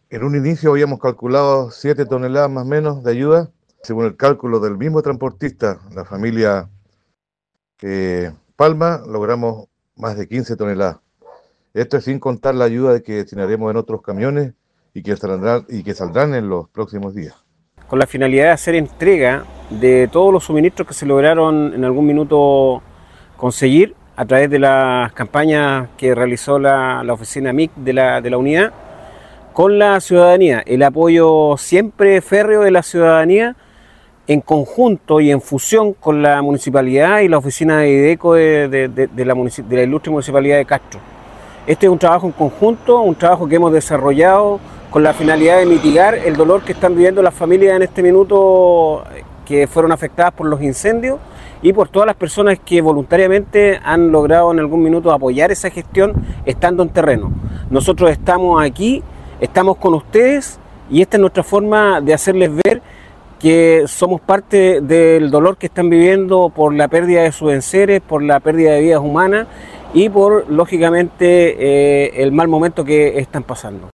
En un inicio habíamos calculado 7 toneladas más o menos de ayuda. Según el cálculo del mismo transportista, la familia Palma, logramos más de 15 toneladas. Esto es sin contar la ayuda que destinaremos en otros camiones y que saldrán en los próximos días. Con la finalidad de hacer entrega de todos los suministros que se lograron en algún minuto conseguir a través de las campañas que realizó la oficina MIC de la unidad con la ciudadanía, el apoyo siempre férreo de la ciudadanía en conjunto y en fusión con la municipalidad y la oficina de IDECO de la ilustre municipalidad de Castro. Este es un trabajo en conjunto, un trabajo que hemos desarrollado con la finalidad de mitigar el dolor que están viviendo las familias en este minuto que fueron afectadas por los incendios y por todas las personas que voluntariamente han logrado en algún minuto apoyar esa gestión estando en terreno. Nosotros estamos aquí, estamos con ustedes y esta es nuestra forma de hacerles ver que somos parte del dolor que están viviendo por la pérdida de sus enseres, por la pérdida de vidas humanas y por, lógicamente, el mal momento que están pasando.